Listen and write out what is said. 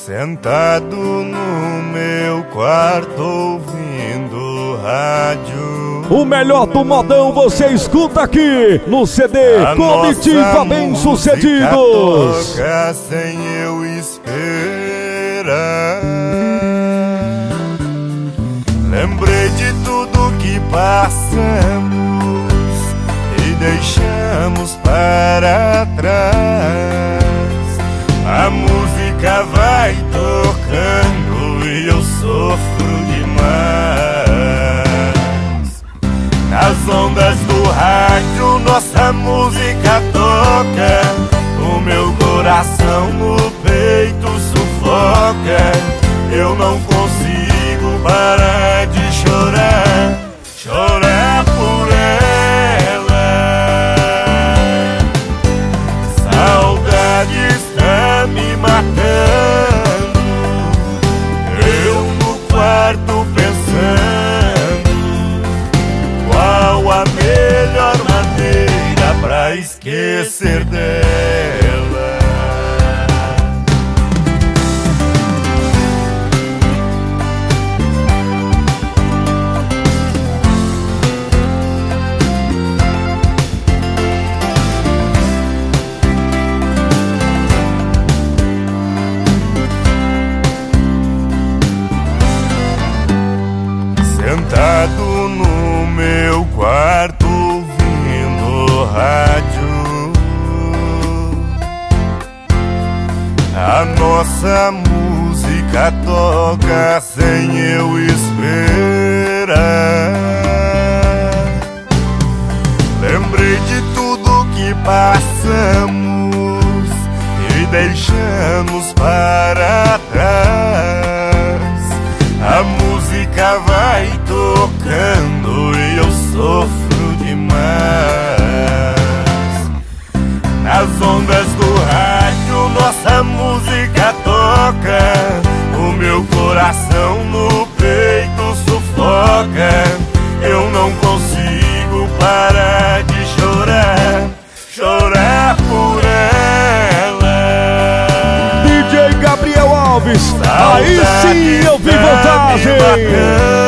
Sentado no meu quarto ouvindo rádio. O melhor do modão você escuta aqui no CD Comitiva Bem Sucedidos. Toca sem eu esperar. Lembrei de tudo que passamos e deixamos para trás. A música vai tocando e eu sofro demais. Nas ondas do rádio nossa música toca. O meu coração no peito sufoca. Eu não consigo parar de chorar. Chorar por ela. Saudade está me matando. Eu no quarto pensando qual a melhor maneira pra esquecer dela. Sentado no meu quarto ouvindo rádio, a nossa música toca sem eu esperar. Lembrei de tudo que passamos e deixamos para trás. A música vai tocando e eu sofro demais. Nas ondas do rádio nossa música toca. O meu coração no peito sufoca. Eu não consigo parar de chorar. Chorar por ela. DJ Gabriel Alves, aí sim eu vi vantagem.